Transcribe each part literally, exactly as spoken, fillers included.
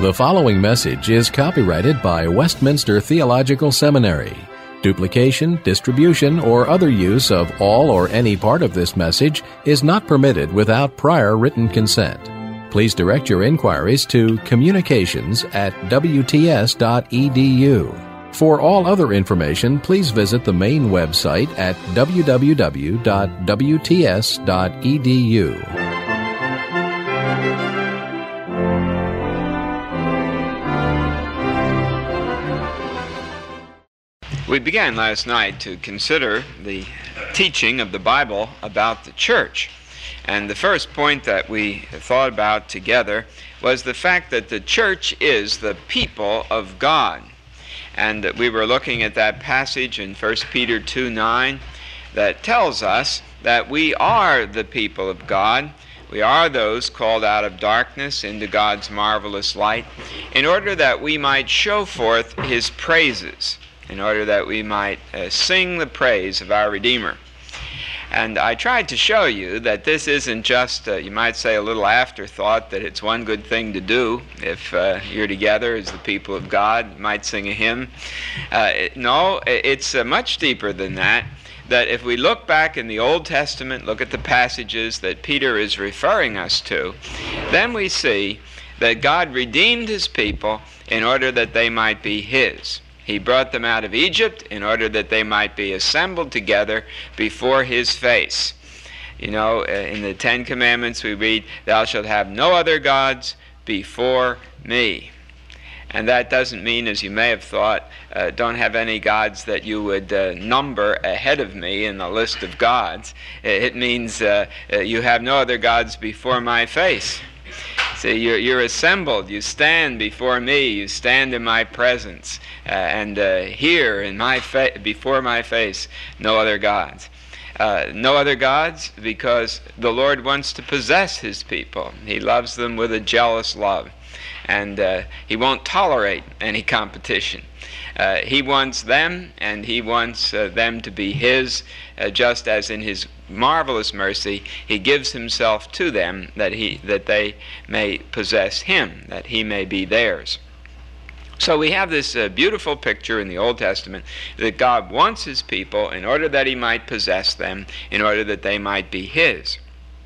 The following message is copyrighted by Westminster Theological Seminary. Duplication, distribution, or other use of all or any part of this message is not permitted without prior written consent. Please direct your inquiries to communications at w t s dot e d u. For all other information, please visit the main website at w w w dot w t s dot e d u. We began last night to consider the teaching of the Bible about the church. And the first point that we thought about together was the fact that the church is the people of God. And we were looking at that passage in First Peter two nine that tells us that we are the people of God. We are those called out of darkness into God's marvelous light, in order that we might show forth His praises, in order that we might uh, sing the praise of our Redeemer. And I tried to show you that this isn't just, uh, you might say, a little afterthought, that it's one good thing to do if uh, you're together as the people of God, you might sing a hymn. Uh, it, no, it's uh, much deeper than that, that if we look back in the Old Testament, look at the passages that Peter is referring us to, then we see that God redeemed His people in order that they might be His. He brought them out of Egypt in order that they might be assembled together before His face. You know, in the Ten Commandments we read, "Thou shalt have no other gods before me." And that doesn't mean, as you may have thought, uh, don't have any gods that you would uh, number ahead of me in the list of gods. It means uh, you have no other gods before my face. See, you're, you're assembled, you stand before me, you stand in my presence, uh, and uh, here in my fa- before my face, no other gods. Uh, no other gods because the Lord wants to possess His people. He loves them with a jealous love, and uh, He won't tolerate any competition. Uh, he wants them, and He wants uh, them to be His, uh, just as in His marvelous mercy He gives Himself to them, that he that they may possess Him, that He may be theirs. So we have this uh, beautiful picture in the Old Testament that God wants His people in order that He might possess them, in order that they might be His.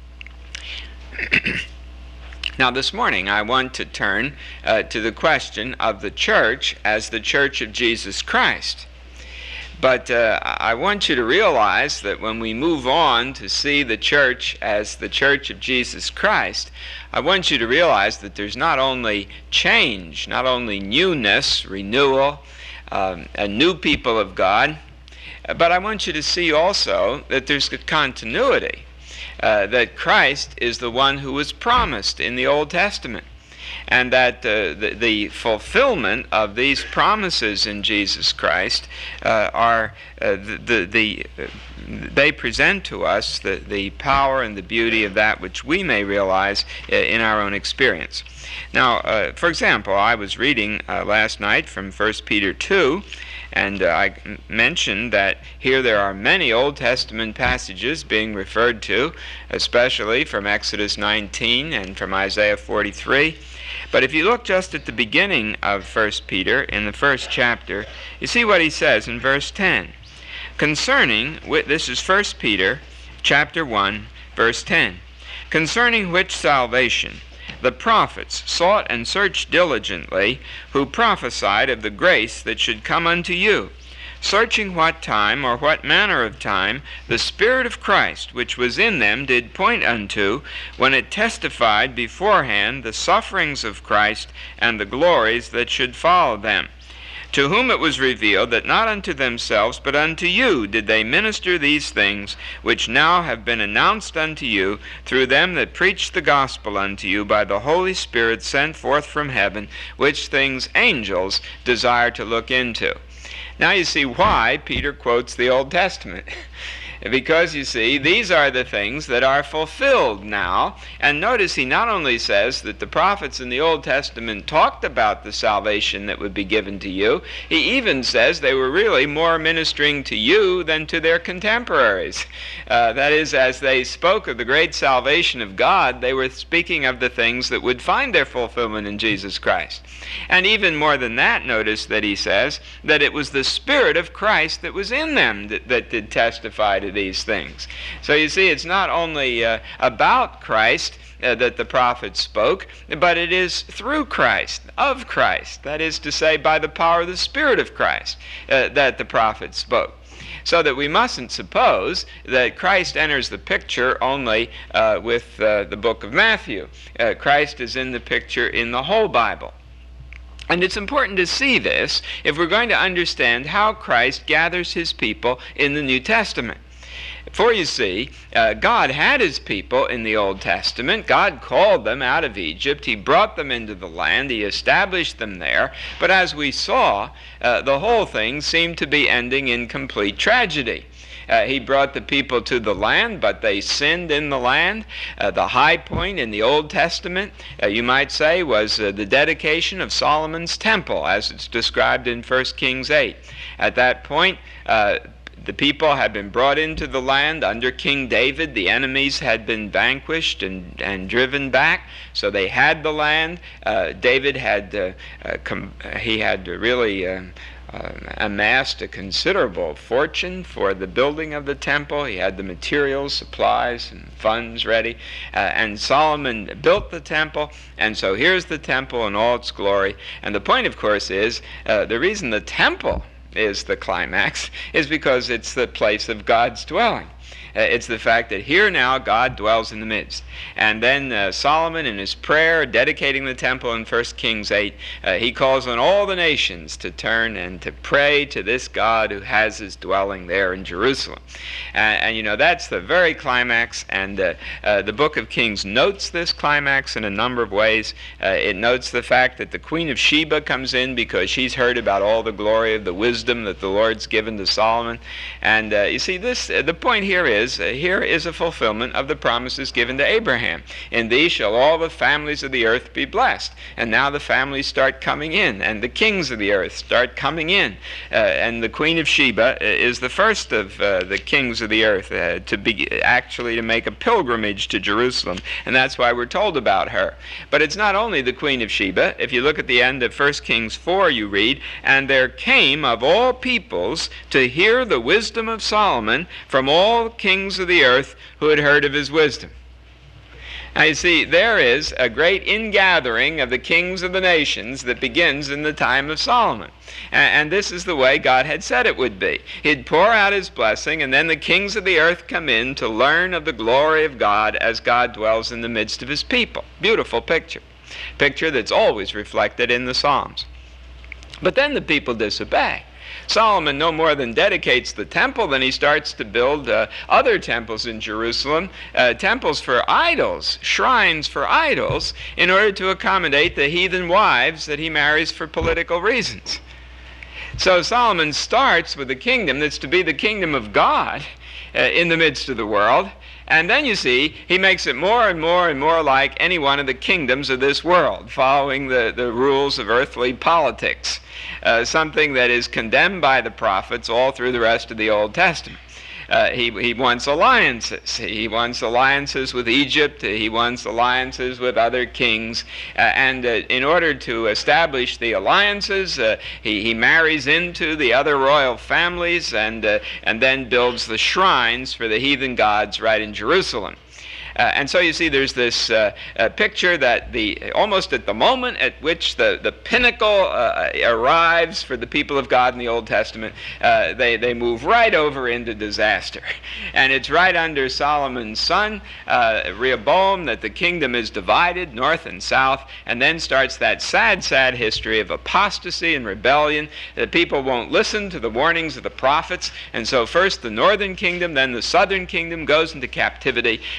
Now this morning I want to turn uh, to the question of the church as the Church of Jesus Christ. But uh, I want you to realize that when we move on to see the church as the Church of Jesus Christ, I want you to realize that there's not only change, not only newness, renewal, um, a new people of God, but I want you to see also that there's a continuity. Uh, that Christ is the one who was promised in the Old Testament, and that uh, the, the fulfillment of these promises in Jesus Christ uh, are uh, the, the, the uh, they present to us the, the power and the beauty of that which we may realize uh, in our own experience. Now, uh, for example, I was reading uh, last night from First Peter two, and uh, I mentioned that here there are many Old Testament passages being referred to, especially from Exodus nineteen and from Isaiah forty-three. But if you look just at the beginning of First Peter, in the first chapter, you see what he says in verse ten. Concerning, this is First Peter chapter one, verse ten. Concerning which salvation the prophets sought and searched diligently, who prophesied of the grace that should come unto you, searching what time or what manner of time the Spirit of Christ which was in them did point unto, when it testified beforehand the sufferings of Christ and the glories that should follow them. To whom it was revealed that not unto themselves but unto you did they minister these things, which now have been announced unto you through them that preach the gospel unto you by the Holy Spirit sent forth from heaven, which things angels desire to look into. Now you see why Peter quotes the Old Testament. Because, you see, these are the things that are fulfilled now. And notice he not only says that the prophets in the Old Testament talked about the salvation that would be given to you, he even says they were really more ministering to you than to their contemporaries. Uh, that is, as they spoke of the great salvation of God, they were speaking of the things that would find their fulfillment in Jesus Christ. And even more than that, notice that he says that it was the Spirit of Christ that was in them that, that did testify to these things. So you see, it's not only uh, about Christ uh, that the prophets spoke, but it is through Christ, of Christ, that is to say, by the power of the Spirit of Christ, uh, that the prophets spoke. So that we mustn't suppose that Christ enters the picture only uh, with uh, the book of Matthew. Uh, Christ is in the picture in the whole Bible. And it's important to see this if we're going to understand how Christ gathers his people in the New Testament. For you see, uh, God had his people in the Old Testament. God called them out of Egypt. He brought them into the land. He established them there. But as we saw, uh, the whole thing seemed to be ending in complete tragedy. Uh, he brought the people to the land, but they sinned in the land. Uh, the high point in the Old Testament, uh, you might say, was uh, the dedication of Solomon's temple, as it's described in First Kings eight. At that point, uh, the people had been brought into the land under King David. The enemies had been vanquished and, and driven back, so they had the land. Uh, David had, uh, uh, com- he had really uh, uh, amassed a considerable fortune for the building of the temple. He had the materials, supplies, and funds ready. Uh, and Solomon built the temple, and so here's the temple in all its glory. And the point, of course, is uh, the reason the temple is the climax is because it's the place of God's dwelling. Uh, it's the fact that here now God dwells in the midst. And then uh, Solomon in his prayer dedicating the temple in First Kings eight, uh, he calls on all the nations to turn and to pray to this God who has his dwelling there in Jerusalem. Uh, and you know, that's the very climax, and uh, uh, the book of Kings notes this climax in a number of ways. Uh, it notes the fact that the Queen of Sheba comes in because she's heard about all the glory of the wisdom that the Lord's given to Solomon. And uh, you see, this uh, the point here is Is, uh, here is a fulfillment of the promises given to Abraham. In thee shall all the families of the earth be blessed. And now the families start coming in, and the kings of the earth start coming in. Uh, and the Queen of Sheba is the first of uh, the kings of the earth uh, to be actually to make a pilgrimage to Jerusalem. And that's why we're told about her. But it's not only the Queen of Sheba. If you look at the end of First Kings four, you read, and there came of all peoples to hear the wisdom of Solomon from all kings of the earth who had heard of his wisdom. Now you see, there is a great ingathering of the kings of the nations that begins in the time of Solomon. And, and this is the way God had said it would be. He'd pour out his blessing, and then the kings of the earth come in to learn of the glory of God as God dwells in the midst of his people. Beautiful picture. Picture that's always reflected in the Psalms. But then the people disobey. Solomon no more than dedicates the temple than he starts to build uh, other temples in Jerusalem, uh, temples for idols, shrines for idols, in order to accommodate the heathen wives that he marries for political reasons. So Solomon starts with a kingdom that's to be the kingdom of God uh, in the midst of the world. And then, you see, he makes it more and more and more like any one of the kingdoms of this world, following the, the rules of earthly politics, uh, something that is condemned by the prophets all through the rest of the Old Testament. Uh, he, he wants alliances. He wants alliances with Egypt. He wants alliances with other kings. Uh, and uh, in order to establish the alliances, uh, he, he marries into the other royal families and, uh, and then builds the shrines for the heathen gods right in Jerusalem. Uh, and so you see there's this uh, uh, picture that the almost at the moment at which the, the pinnacle uh, arrives for the people of God in the Old Testament, uh, they, they move right over into disaster. And it's right under Solomon's son, uh, Rehoboam, that the kingdom is divided north and south, and then starts that sad, sad history of apostasy and rebellion. The people won't listen to the warnings of the prophets, and so first the northern kingdom, then the southern kingdom goes into captivity, and finally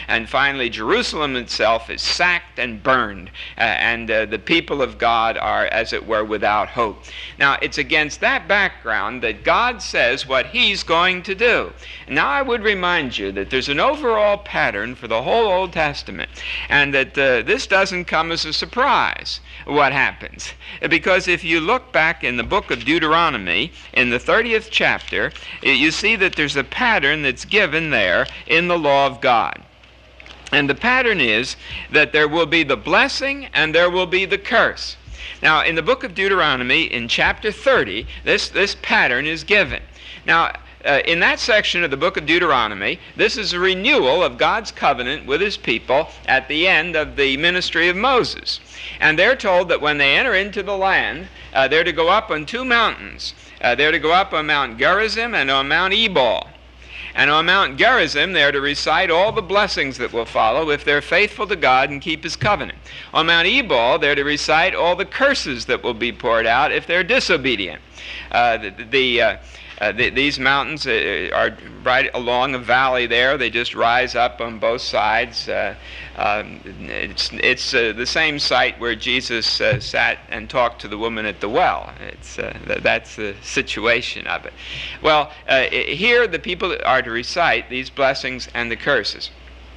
finally Jerusalem itself is sacked and burned, uh, and uh, the people of God are, as it were, without hope. Now, it's against that background that God says what He's going to do. Now, I would remind you that there's an overall pattern for the whole Old Testament, and that uh, this doesn't come as a surprise, what happens. Because if you look back in the book of Deuteronomy, in the thirtieth chapter, you see that there's a pattern that's given there in the law of God. And the pattern is that there will be the blessing and there will be the curse. Now, in the book of Deuteronomy, in chapter thirty, this, this pattern is given. Now, uh, in that section of the book of Deuteronomy, this is a renewal of God's covenant with His people at the end of the ministry of Moses. And they're told that when they enter into the land, uh, they're to go up on two mountains. Uh, they're to go up on Mount Gerizim and on Mount Ebal. And on Mount Gerizim, they're to recite all the blessings that will follow if they're faithful to God and keep His covenant. On Mount Ebal, they're to recite all the curses that will be poured out if they're disobedient. Uh, the... the uh, Uh, the, these mountains uh, are right along a valley there. They just rise up on both sides. Uh, um, it's it's uh, the same site where Jesus uh, sat and talked to the woman at the well. It's, uh, th- that's the situation of it. Well, uh, here the people are to recite these blessings and the curses.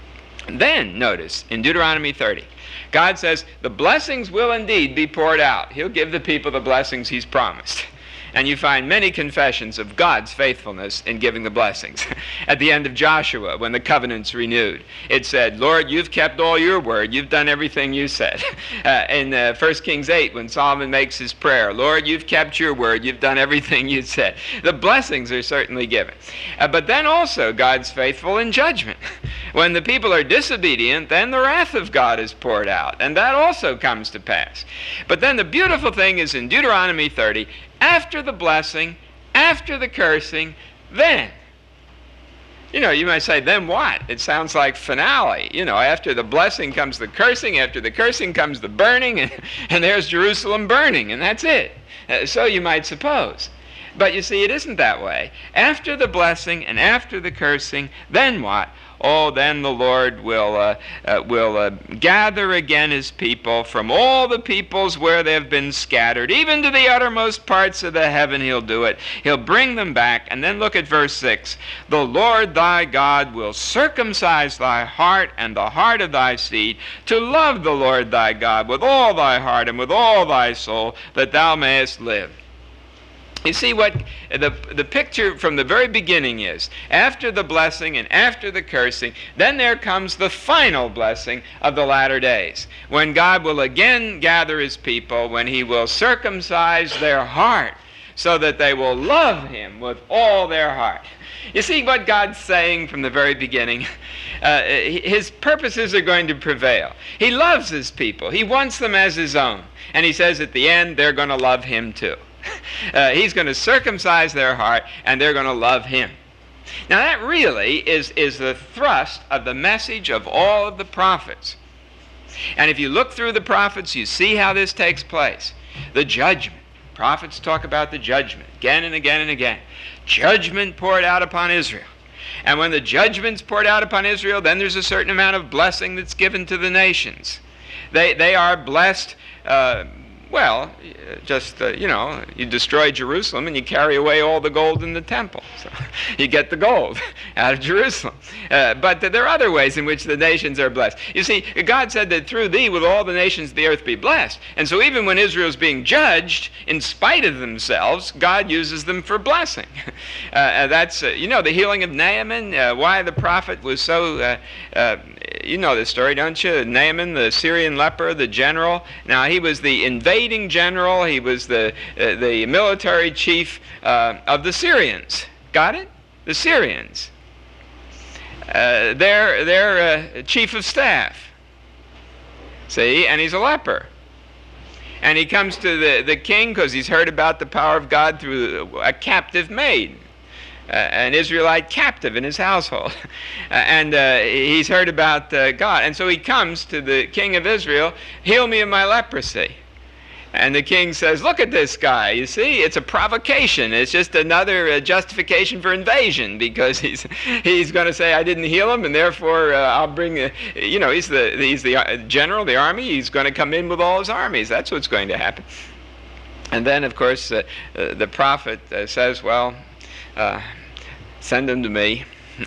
Then, notice, in Deuteronomy thirty, God says, the blessings will indeed be poured out. He'll give the people the blessings He's promised. And you find many confessions of God's faithfulness in giving the blessings. At the end of Joshua, when the covenant's renewed, it said, Lord, you've kept all your word. You've done everything you said. Uh, in uh, First Kings eight, when Solomon makes his prayer, Lord, you've kept your word. You've done everything you said. The blessings are certainly given. Uh, but then also, God's faithful in judgment. When the people are disobedient, then the wrath of God is poured out. And that also comes to pass. But then the beautiful thing is in Deuteronomy thirty, after the blessing, after the cursing, then. You know, you might say, then what? It sounds like finale. You know, after the blessing comes the cursing, after the cursing comes the burning, and, and there's Jerusalem burning, and that's it. Uh, so you might suppose. But you see, it isn't that way. After the blessing and after the cursing, then what? Oh, then the Lord will uh, uh, will uh, gather again His people from all the peoples where they have been scattered, even to the uttermost parts of the heaven. He'll do it. He'll bring them back. And then look at verse six. The Lord thy God will circumcise thy heart and the heart of thy seed, to love the Lord thy God with all thy heart and with all thy soul, that thou mayest live. You see what the, the picture from the very beginning is. After the blessing and after the cursing, then there comes the final blessing of the latter days, when God will again gather His people, when He will circumcise their heart so that they will love Him with all their heart. You see what God's saying from the very beginning? Uh, his purposes are going to prevail. He loves His people. He wants them as His own. And He says at the end, they're going to love Him too. Uh, he's going to circumcise their heart, and they're going to love Him. Now that really is, is the thrust of the message of all of the prophets. And if you look through the prophets, you see how this takes place. The judgment. Prophets talk about the judgment again and again and again. Judgment poured out upon Israel. And when the judgment's poured out upon Israel, then there's a certain amount of blessing that's given to the nations. They, they are blessed... Uh, Well, just, uh, you know, you destroy Jerusalem and you carry away all the gold in the temple. So you get the gold out of Jerusalem. Uh, but there are other ways in which the nations are blessed. You see, God said that through thee will all the nations of the earth be blessed. And so even when Israel's being judged, in spite of themselves, God uses them for blessing. Uh, that's, uh, you know, the healing of Naaman, uh, why the prophet was so, uh, uh, you know the story, don't you? Naaman, the Syrian leper, the general. Now, he was the invading general. He was the uh, the military chief uh, of the Syrians. Got it? The Syrians. Uh, they're they're uh, chief of staff. See? And he's a leper. And he comes to the, the king because he's heard about the power of God through a captive maid. Uh, an Israelite captive in his household. Uh, and uh, he's heard about uh, God. And so he comes to the king of Israel, heal me of my leprosy. And the king says, look at this guy. You see, it's a provocation. It's just another uh, justification for invasion, because he's he's going to say, I didn't heal him, and therefore uh, I'll bring, uh, you know, he's the, he's the uh, general, the army. He's going to come in with all his armies. That's what's going to happen. And then, of course, uh, uh, the prophet uh, says, well, uh, send him to me.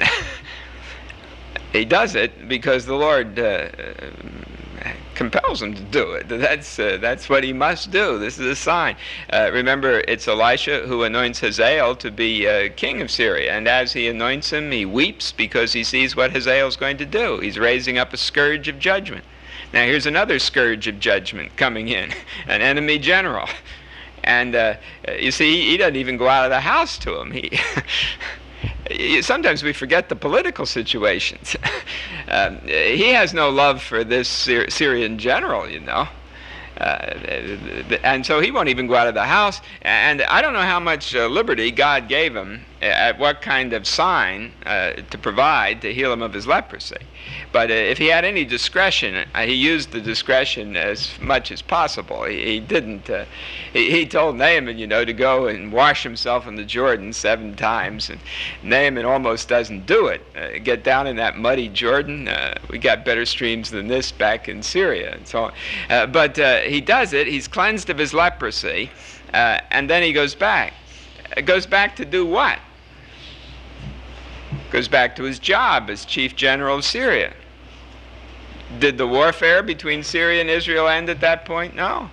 He does it because the Lord uh, compels him to do it. That's uh, that's what he must do. This is a sign. Uh, remember, it's Elisha who anoints Hazael to be uh, king of Syria, and as he anoints him, he weeps because he sees what Hazael is going to do. He's raising up a scourge of judgment. Now here's another scourge of judgment coming in, an enemy general, and uh, you see, he doesn't even go out of the house to him. He Sometimes we forget the political situations. um, he has no love for this Syr- Syrian general, you know. Uh, and so he won't even go out of the house. And I don't know how much uh, liberty God gave him, at what kind of sign uh, to provide to heal him of his leprosy. But uh, if he had any discretion, uh, he used the discretion as much as possible. He, he didn't. Uh, he, he told Naaman, you know, to go and wash himself in the Jordan seven times. And Naaman almost doesn't do it. Uh, get down in that muddy Jordan. Uh, we got better streams than this back in Syria and so on. Uh, but uh, he does it. He's cleansed of his leprosy. Uh, and then he goes back. Uh, goes back to do what? Goes back to his job as chief general of Syria. Did the warfare between Syria and Israel end at that point? No.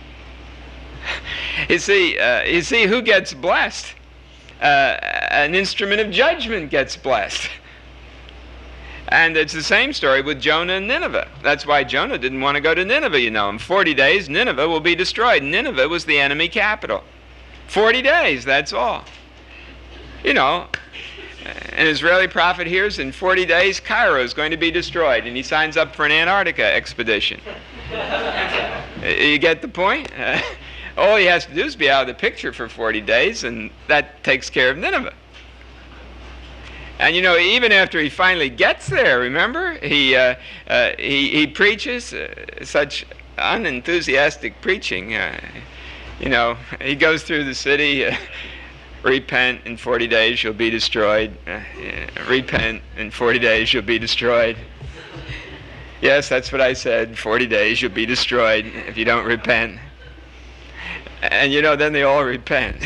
You see, uh, you see who gets blessed? Uh, an instrument of judgment gets blessed. And it's the same story with Jonah and Nineveh. That's why Jonah didn't want to go to Nineveh, you know. In forty days, Nineveh will be destroyed. Nineveh was the enemy capital. forty days, that's all. You know, an Israeli prophet hears in forty days Cairo is going to be destroyed, and he signs up for an Antarctica expedition. You get the point? Uh, all he has to do is be out of the picture for forty days, and that takes care of Nineveh. And you know, even after he finally gets there, remember, he uh, uh, he, he preaches uh, such unenthusiastic preaching. Uh, you know, he goes through the city. Uh, Repent, in forty days you'll be destroyed. Uh, yeah, repent, in forty days you'll be destroyed. Yes, that's what I said. forty days you'll be destroyed if you don't repent. And you know, then they all repent.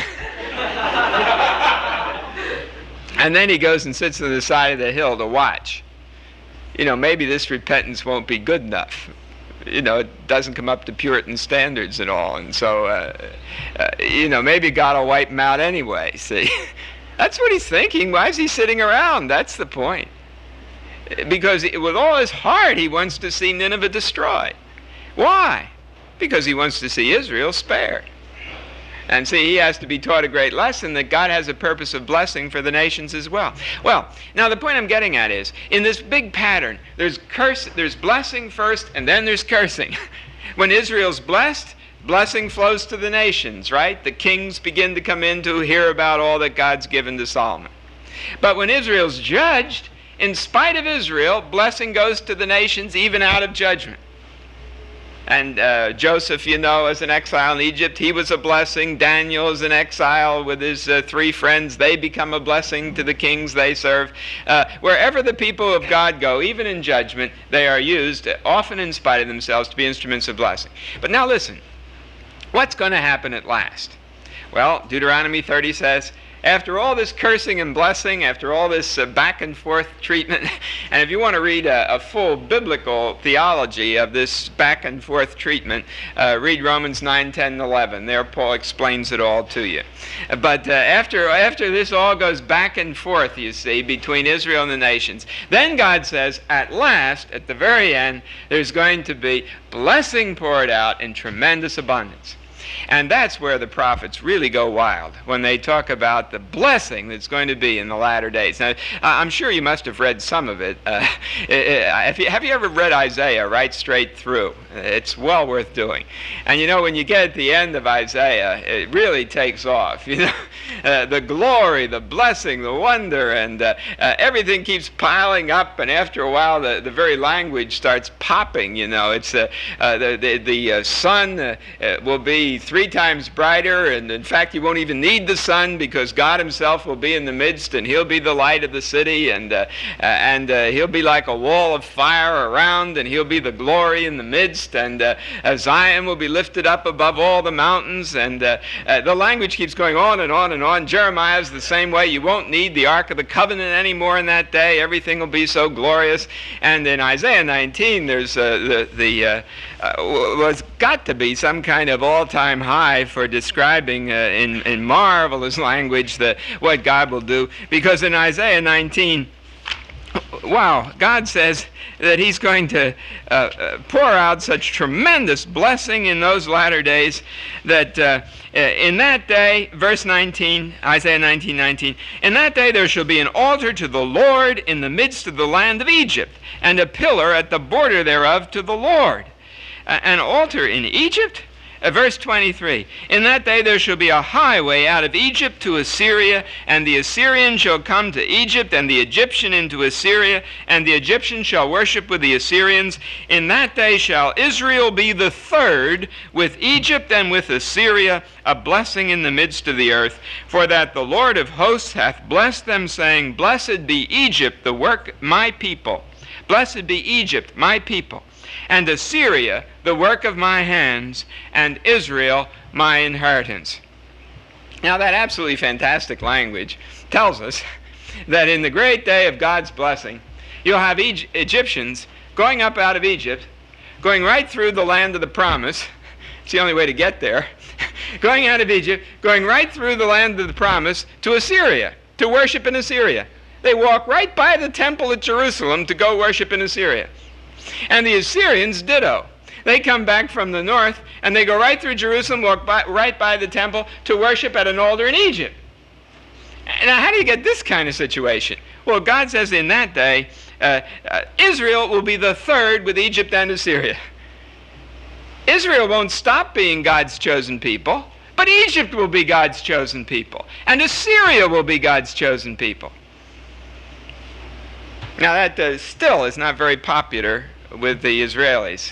And then he goes and sits on the side of the hill to watch. You know, maybe this repentance won't be good enough. You know, it doesn't come up to Puritan standards at all. And so, uh, uh, you know, maybe God will wipe him out anyway, see. That's what he's thinking. Why is he sitting around? That's the point. Because with all his heart, he wants to see Nineveh destroyed. Why? Because he wants to see Israel spared. And see, he has to be taught a great lesson that God has a purpose of blessing for the nations as well. Well, now the point I'm getting at is, in this big pattern, there's curse, there's blessing first, and then there's cursing. When Israel's blessed, blessing flows to the nations, right? The kings begin to come in to hear about all that God's given to Solomon. But when Israel's judged, in spite of Israel, blessing goes to the nations even out of judgment. And uh, Joseph, you know, as an exile in Egypt, he was a blessing. Daniel is an exile with his uh, three friends. They become a blessing to the kings they serve. Uh, wherever the people of God go, even in judgment, they are used, often in spite of themselves, to be instruments of blessing. But now listen, what's going to happen at last? Well, Deuteronomy thirty says, after all this cursing and blessing, after all this uh, back and forth treatment, and if you want to read a, a full biblical theology of this back and forth treatment, uh, read Romans nine, ten, and eleven. There Paul explains it all to you. But uh, after, after this all goes back and forth, you see, between Israel and the nations, then God says, at last, at the very end, there's going to be blessing poured out in tremendous abundance. And that's where the prophets really go wild, when they talk about the blessing that's going to be in the latter days. Now, I'm sure you must have read some of it. Uh, have, you, have you ever read Isaiah right straight through? It's well worth doing. And you know, when you get at the end of Isaiah, it really takes off. You know, uh, the glory, the blessing, the wonder, and uh, uh, everything keeps piling up, and after a while, the, the very language starts popping. You know, it's uh, uh, the, the, the uh, sun uh, uh, will be three times brighter, and in fact you won't even need the sun because God himself will be in the midst, and he'll be the light of the city, and uh, uh, and uh, he'll be like a wall of fire around, and he'll be the glory in the midst, and uh, uh, Zion will be lifted up above all the mountains, and uh, uh, the language keeps going on and on and on. Jeremiah's the same way. You won't need the Ark of the Covenant anymore in that day. Everything will be so glorious. And in Isaiah nineteen, there's uh, the, the uh, uh, was got to be some kind of all-time high for describing uh, in, in marvelous language the, what God will do. Because in Isaiah nineteen, wow, God says that he's going to uh, uh, pour out such tremendous blessing in those latter days that uh, in that day, verse nineteen, Isaiah nineteen nineteen, in that day there shall be an altar to the Lord in the midst of the land of Egypt, and a pillar at the border thereof to the Lord. Uh, an altar in Egypt? Uh, verse twenty-three, in that day there shall be a highway out of Egypt to Assyria, and the Assyrian shall come to Egypt, and the Egyptian into Assyria, and the Egyptian shall worship with the Assyrians. In that day shall Israel be the third with Egypt and with Assyria, a blessing in the midst of the earth. For that the Lord of hosts hath blessed them, saying, Blessed be Egypt, the work my people. Blessed be Egypt, my people. And Assyria, the work of my hands, and Israel, my inheritance. Now that absolutely fantastic language tells us that in the great day of God's blessing, you'll have Egy- Egyptians going up out of Egypt, going right through the land of the promise. It's the only way to get there. Going out of Egypt, going right through the land of the promise to Assyria, to worship in Assyria. They walk right by the temple at Jerusalem to go worship in Assyria. And the Assyrians ditto. They come back from the north, and they go right through Jerusalem, walk by, right by the temple to worship at an altar in Egypt. Now, how do you get this kind of situation? Well, God says in that day, uh, uh, Israel will be the third with Egypt and Assyria. Israel won't stop being God's chosen people, but Egypt will be God's chosen people, and Assyria will be God's chosen people. Now, that uh, still is not very popular with the Israelis.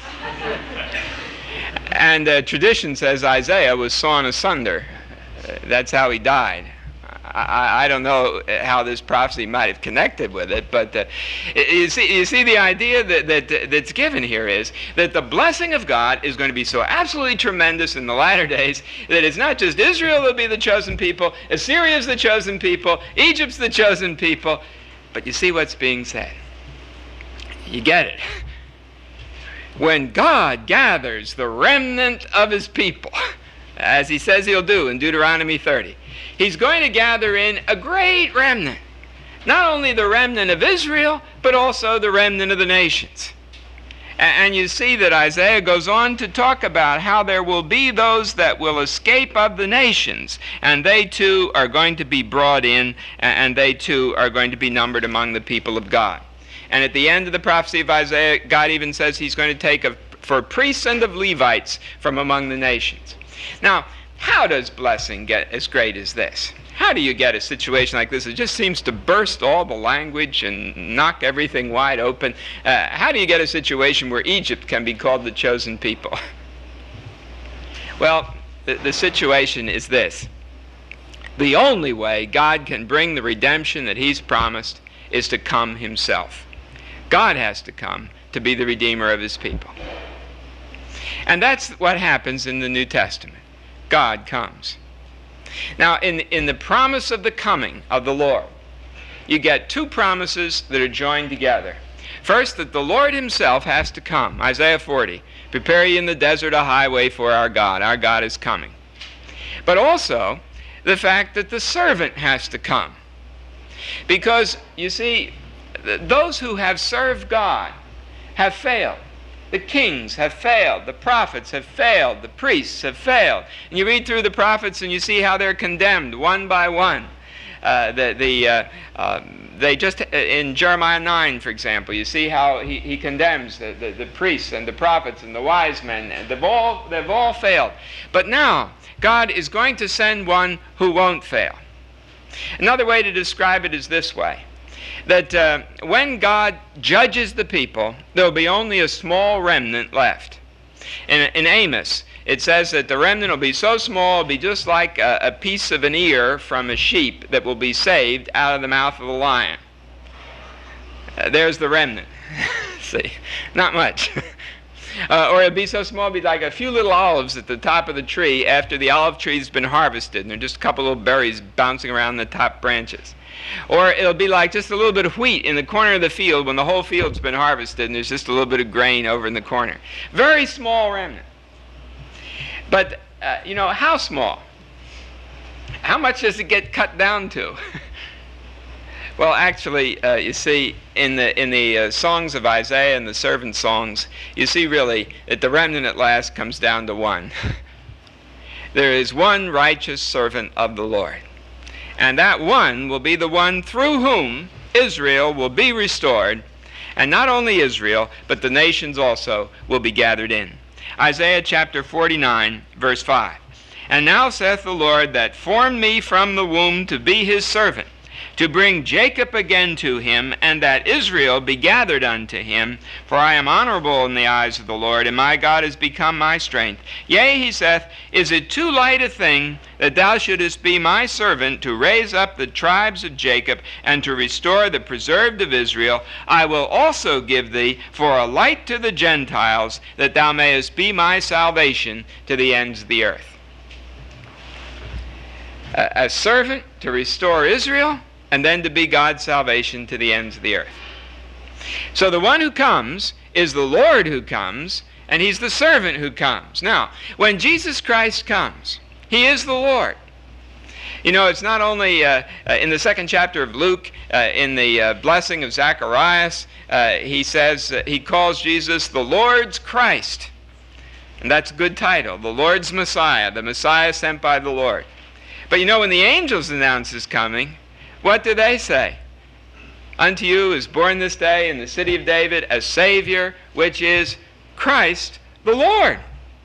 And uh, tradition says Isaiah was sawn asunder. Uh, that's how he died. I, I don't know how this prophecy might have connected with it, but uh, you see, you see the idea that, that that's given here is that the blessing of God is going to be so absolutely tremendous in the latter days that it's not just Israel will be the chosen people, Assyria's the chosen people, Egypt's the chosen people, but you see what's being said. You get it. When God gathers the remnant of his people, as he says he'll do in Deuteronomy thirty, he's going to gather in a great remnant. Not only the remnant of Israel, but also the remnant of the nations. And you see that Isaiah goes on to talk about how there will be those that will escape of the nations, and they too are going to be brought in, and they too are going to be numbered among the people of God. And at the end of the prophecy of Isaiah, God even says he's going to take a, for priests and of Levites from among the nations. Now, how does blessing get as great as this? How do you get a situation like this? It just seems to burst all the language and knock everything wide open. Uh, how do you get a situation where Egypt can be called the chosen people? Well, the, the situation is this. The only way God can bring the redemption that he's promised is to come himself. God has to come to be the Redeemer of his people. And that's what happens in the New Testament. God comes. Now, in, in the promise of the coming of the Lord, you get two promises that are joined together. First, that the Lord himself has to come. Isaiah forty, prepare ye in the desert a highway for our God. Our God is coming. But also, the fact that the servant has to come. Because, you see, those who have served God have failed. The kings have failed. The prophets have failed. The priests have failed. And you read through the prophets and you see how they're condemned one by one. Uh, the, the, uh, uh, they just, in Jeremiah nine, for example, you see how he, he condemns the, the, the priests and the prophets and the wise men. And they've all, they've all failed. But now, God is going to send one who won't fail. Another way to describe it is this way. That uh, when God judges the people, there will be only a small remnant left. In, in Amos, it says that the remnant will be so small, it will be just like a, a piece of an ear from a sheep that will be saved out of the mouth of a lion. Uh, there's the remnant. See, not much. Uh, or it'll be so small, it'll be like a few little olives at the top of the tree after the olive tree's been harvested, and there are just a couple little berries bouncing around the top branches. Or it'll be like just a little bit of wheat in the corner of the field when the whole field's been harvested and there's just a little bit of grain over in the corner. Very small remnant. But, uh, you know, how small? How much does it get cut down to? Well, actually, uh, you see, in the, in the uh, songs of Isaiah and the servant songs, you see really that the remnant at last comes down to one. There is one righteous servant of the Lord. And that one will be the one through whom Israel will be restored. And not only Israel, but the nations also will be gathered in. Isaiah chapter forty-nine, verse five. And now saith the Lord that formed me from the womb to be his servant, to bring Jacob again to him, and that Israel be gathered unto him. For I am honorable in the eyes of the Lord, and my God is become my strength. Yea, he saith, is it too light a thing that thou shouldest be my servant, to raise up the tribes of Jacob, and to restore the preserved of Israel? I will also give thee for a light to the Gentiles, that thou mayest be my salvation to the ends of the earth. A, a servant to restore Israel, and then to be God's salvation to the ends of the earth. So the one who comes is the Lord who comes, and he's the servant who comes. Now, when Jesus Christ comes, he is the Lord. You know, it's not only uh, uh, in the second chapter of Luke, uh, in the uh, blessing of Zacharias, uh, he says, uh, he calls Jesus the Lord's Christ. And that's a good title, the Lord's Messiah, the Messiah sent by the Lord. But you know, when the angels announce his coming, what do they say? Unto you is born this day in the city of David a Savior, which is Christ the Lord.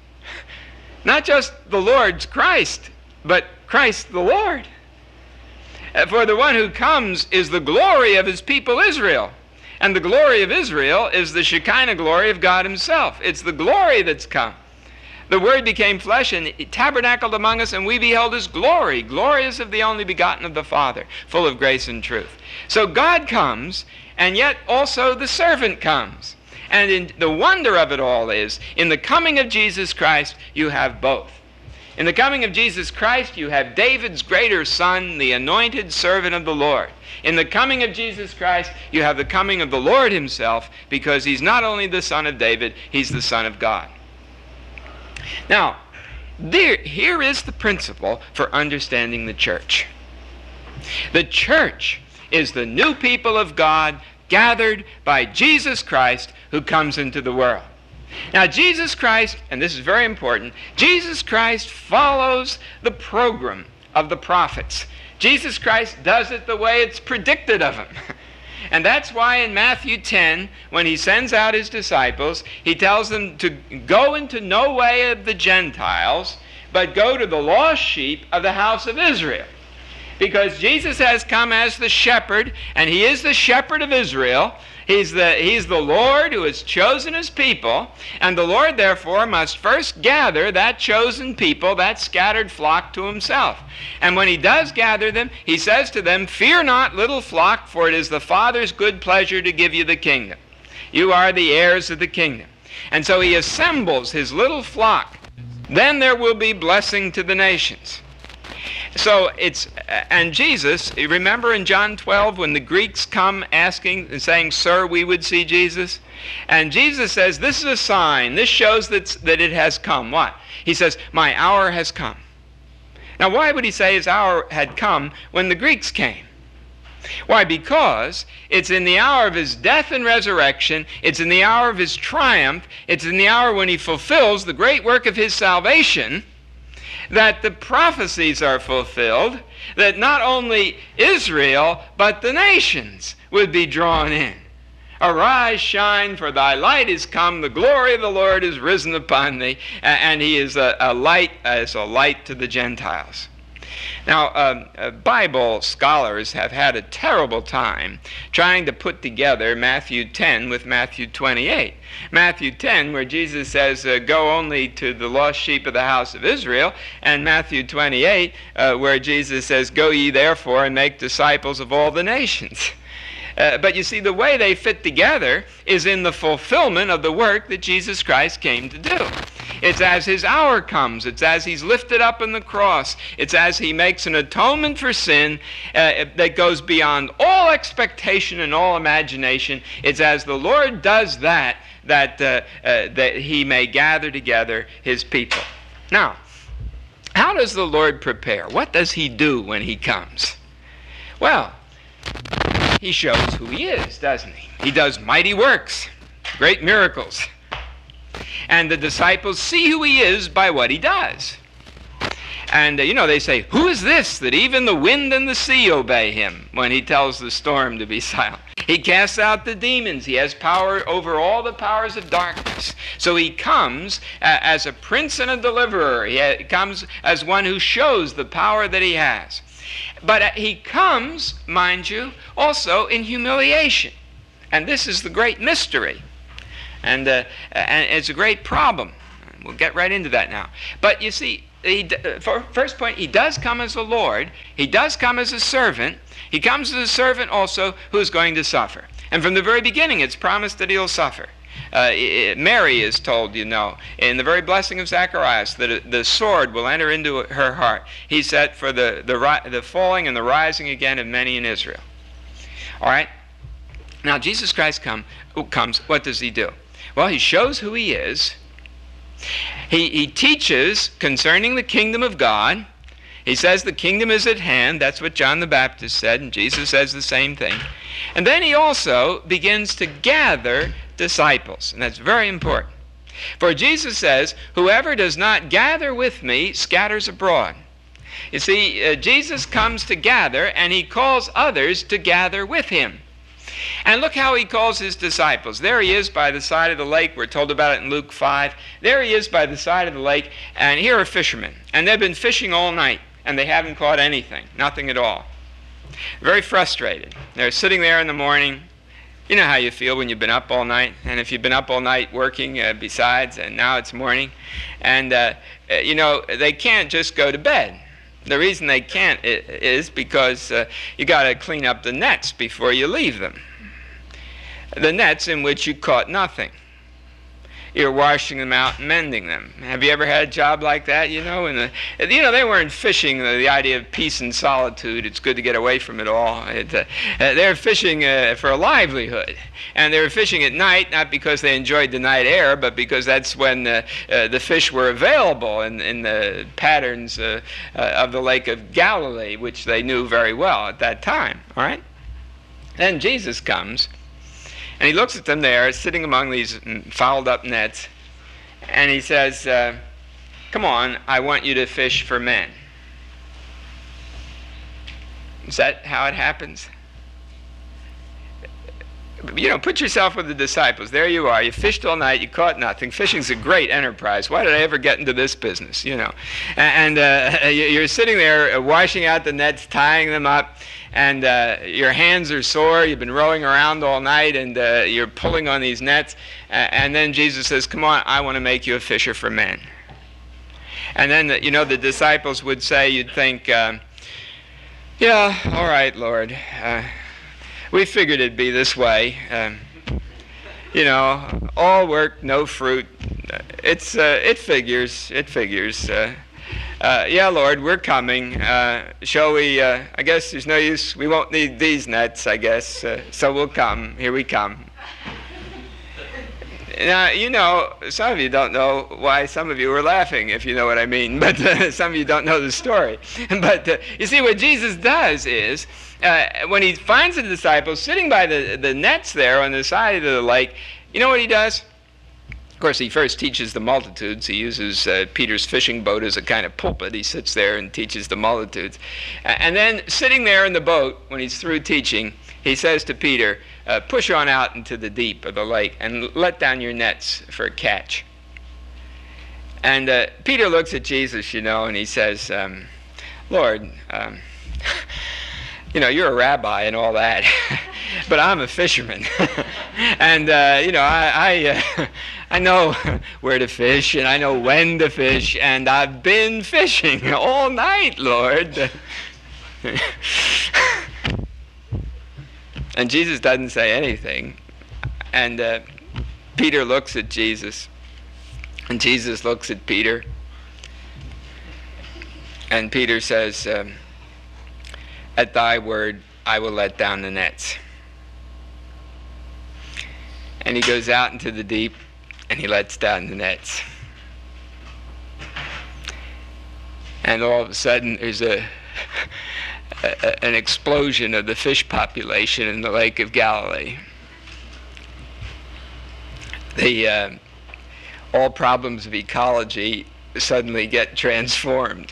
Not just the Lord's Christ, but Christ the Lord. For the one who comes is the glory of his people Israel. And the glory of Israel is the Shekinah glory of God himself. It's the glory that's come. The Word became flesh and tabernacled among us, and we beheld his glory, glorious of the only begotten of the Father, full of grace and truth. So God comes, and yet also the servant comes. And in, the wonder of it all is, in the coming of Jesus Christ, you have both. In the coming of Jesus Christ, you have David's greater son, the anointed servant of the Lord. In the coming of Jesus Christ, you have the coming of the Lord himself, because he's not only the son of David, he's the son of God. Now, there, here is the principle for understanding the church. The church is the new people of God gathered by Jesus Christ who comes into the world. Now, Jesus Christ, and this is very important, Jesus Christ follows the program of the prophets. Jesus Christ does it the way it's predicted of him. And that's why in Matthew ten, when he sends out his disciples, he tells them to go into no way of the Gentiles, but go to the lost sheep of the house of Israel. Because Jesus has come as the shepherd, and he is the shepherd of Israel. He's the, he's the Lord who has chosen his people, and the Lord therefore must first gather that chosen people, that scattered flock, to himself. And when he does gather them, he says to them, "Fear not, little flock, for it is the Father's good pleasure to give you the kingdom. You are the heirs of the kingdom." And so he assembles his little flock. Then there will be blessing to the nations. So it's, and Jesus, remember in John twelve when the Greeks come asking and saying, "Sir, we would see Jesus." And Jesus says, "This is a sign. This shows that, that it has come." What? He says, "My hour has come." Now, why would he say his hour had come when the Greeks came? Why? Because it's in the hour of his death and resurrection, it's in the hour of his triumph, it's in the hour when he fulfills the great work of his salvation, that the prophecies are fulfilled, that not only Israel, but the nations would be drawn in. Arise, shine, for thy light is come, the glory of the Lord is risen upon thee, and he is a, a light as a light to the Gentiles. Now, um, uh, Bible scholars have had a terrible time trying to put together Matthew ten with Matthew twenty-eight. Matthew ten, where Jesus says, uh, go only to the lost sheep of the house of Israel, and Matthew twenty-eight, uh, where Jesus says, go ye therefore and make disciples of all the nations. Uh, but you see, the way they fit together is in the fulfillment of the work that Jesus Christ came to do. It's as his hour comes. It's as he's lifted up on the cross. It's as he makes an atonement for sin uh, that goes beyond all expectation and all imagination. It's as the Lord does that that, uh, uh, that he may gather together his people. Now, how does the Lord prepare? What does he do when he comes? Well, he shows who he is, doesn't he? He does mighty works, great miracles. And the disciples see who he is by what he does. And, uh, you know, they say, who is this that even the wind and the sea obey him when he tells the storm to be silent? He casts out the demons. He has power over all the powers of darkness. So he comes uh, as a prince and a deliverer. He ha- comes as one who shows the power that he has. But uh, he comes, mind you, also in humiliation. And this is the great mystery. And, uh, and it's a great problem. We'll get right into that now. But you see, he, for first point, he does come as a Lord. He does come as a servant. He comes as a servant also who is going to suffer. And from the very beginning, it's promised that he'll suffer. Uh, it, Mary is told, you know, in the very blessing of Zacharias, that the sword will enter into her heart. He said, for the, the, the falling and the rising again of many in Israel. All right? Now, Jesus Christ come, comes, what does he do? Well, he shows who he is. He, he teaches concerning the kingdom of God. He says the kingdom is at hand. That's what John the Baptist said, and Jesus says the same thing. And then he also begins to gather disciples, and that's very important. For Jesus says, whoever does not gather with me scatters abroad. You see, uh, Jesus comes to gather, and he calls others to gather with him. And look how he calls his disciples. There he is by the side of the lake. We're told about it in Luke five. There he is by the side of the lake, and here are fishermen. And they've been fishing all night, and they haven't caught anything, nothing at all. Very frustrated. They're sitting there in the morning. You know how you feel when you've been up all night, and if you've been up all night working uh, besides, and now it's morning. And, uh, you know, they can't just go to bed. The reason they can't is because uh, you got to clean up the nets before you leave them. The nets in which you caught nothing. You're washing them out and mending them. Have you ever had a job like that? You know, and the, you know they weren't fishing the, the idea of peace and solitude. It's good to get away from it all. It, uh, uh, they're fishing uh, for a livelihood, and they were fishing at night not because they enjoyed the night air, but because that's when uh, uh, the fish were available in, in the patterns uh, uh, of the Lake of Galilee, which they knew very well at that time. All right. Then Jesus comes. And he looks at them there, sitting among these fouled up nets, and he says, uh, come on, I want you to fish for men. Is that how it happens? You know, put yourself with the disciples. There you are. You fished all night. You caught nothing. Fishing's a great enterprise. Why did I ever get into this business, you know? And uh, you're sitting there washing out the nets, tying them up, and uh, your hands are sore. You've been rowing around all night, and uh, you're pulling on these nets. And then Jesus says, come on, I want to make you a fisher for men. And then, you know, the disciples would say, you'd think, um, yeah, all right, Lord. Uh, We figured it'd be this way. Um, you know, all work, no fruit. It's uh, it figures. It figures. Uh, uh, yeah, Lord, we're coming. Uh, shall we? Uh, I guess there's no use. We won't need these nets, I guess. Uh, so we'll come. Here we come. Now, you know, some of you don't know why some of you were laughing, if you know what I mean, but uh, some of you don't know the story. But uh, you see, what Jesus does is, uh, when he finds the disciples sitting by the, the nets there on the side of the lake, you know what he does? Of course, he first teaches the multitudes. He uses uh, Peter's fishing boat as a kind of pulpit. He sits there and teaches the multitudes. Uh, and then, sitting there in the boat, when he's through teaching, he says to Peter, uh, push on out into the deep of the lake and let down your nets for a catch. And uh, Peter looks at Jesus, you know, and he says, um, Lord, um, you know, you're a rabbi and all that, but I'm a fisherman. And, uh, you know, I, I, uh, I know where to fish, and I know when to fish, and I've been fishing all night, Lord. And Jesus doesn't say anything. And uh, Peter looks at Jesus. And Jesus looks at Peter. And Peter says, um, at thy word, I will let down the nets. And he goes out into the deep, and he lets down the nets. And all of a sudden, there's a... A, an explosion of the fish population in the Lake of Galilee. The uh, all problems of ecology suddenly get transformed.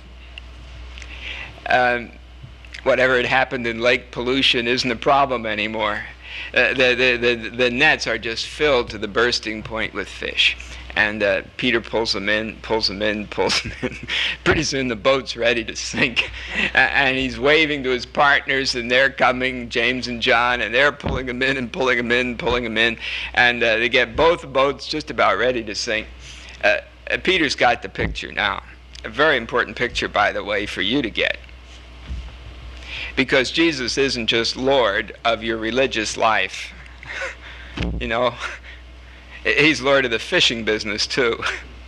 Um, whatever had happened in lake pollution isn't a problem anymore. Uh, the, the, the, the nets are just filled to the bursting point with fish. And uh, Peter pulls them in, pulls them in, pulls them in. Pretty soon the boat's ready to sink. Uh, and he's waving to his partners, and they're coming, James and John, and they're pulling them in and pulling them in and pulling them in. And uh, they get both boats just about ready to sink. Uh, uh, Peter's got the picture now. A very important picture, by the way, for you to get. Because Jesus isn't just Lord of your religious life. You know? He's Lord of the fishing business, too.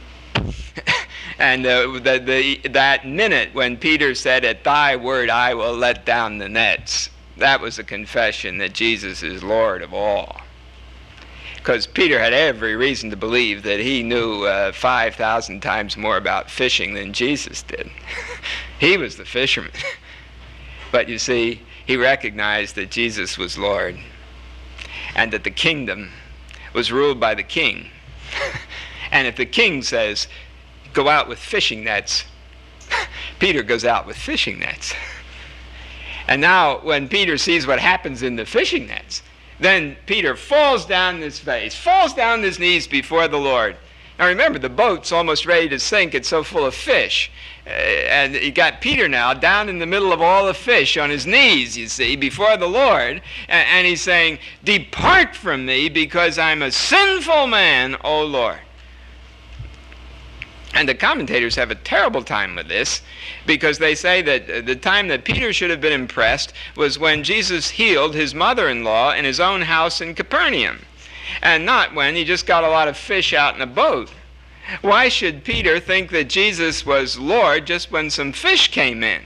And uh, the, the, that minute when Peter said, at thy word I will let down the nets, that was a confession that Jesus is Lord of all. Because Peter had every reason to believe that he knew uh, five thousand times more about fishing than Jesus did. He was the fisherman. But you see, he recognized that Jesus was Lord, and that the kingdom was ruled by the king. And if the king says, go out with fishing nets, Peter goes out with fishing nets. And now when Peter sees what happens in the fishing nets, then Peter falls down on his face, falls down on his knees before the Lord. Now remember, the boat's almost ready to sink. It's so full of fish. Uh, and you got Peter now down in the middle of all the fish on his knees, you see, before the Lord. And, and he's saying, depart from me because I'm a sinful man, O Lord. And the commentators have a terrible time with this, because they say that the time that Peter should have been impressed was when Jesus healed his mother-in-law in his own house in Capernaum, and not when he just got a lot of fish out in a boat. Why should Peter think that Jesus was Lord just when some fish came in?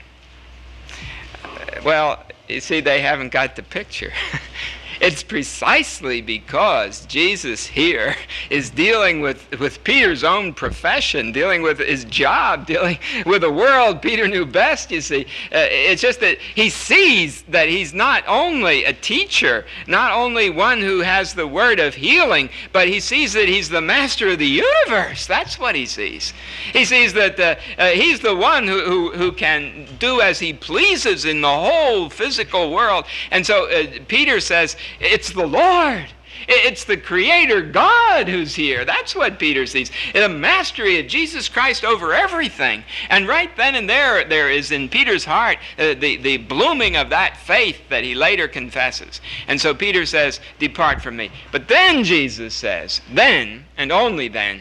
Well, you see, they haven't got the picture. It's precisely because Jesus here is dealing with, with Peter's own profession, dealing with his job, dealing with the world Peter knew best, you see. Uh, it's just that he sees that he's not only a teacher, not only one who has the word of healing, but he sees that he's the master of the universe. That's what he sees. He sees that uh, uh, he's the one who, who, who can do as he pleases in the whole physical world. And so uh, Peter says, it's the Lord. It's the Creator God who's here. That's what Peter sees. The mastery of Jesus Christ over everything. And right then and there, there is in Peter's heart uh, the, the blooming of that faith that he later confesses. And so Peter says, depart from me. But then Jesus says, then, and only then,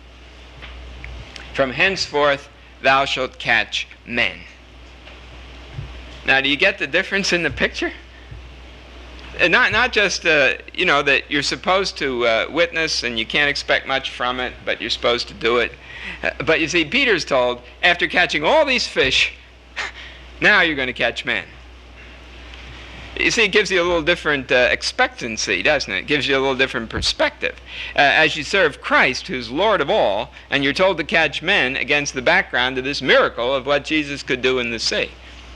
from henceforth thou shalt catch men. Now, do you get the difference in the picture? Not not just, uh, you know, that you're supposed to uh, witness and you can't expect much from it, but you're supposed to do it. Uh, but you see, Peter's told, after catching all these fish, now you're going to catch men. You see, it gives you a little different uh, expectancy, doesn't it? It gives you a little different perspective. Uh, as you serve Christ, who's Lord of all, and you're told to catch men against the background of this miracle of what Jesus could do in the sea.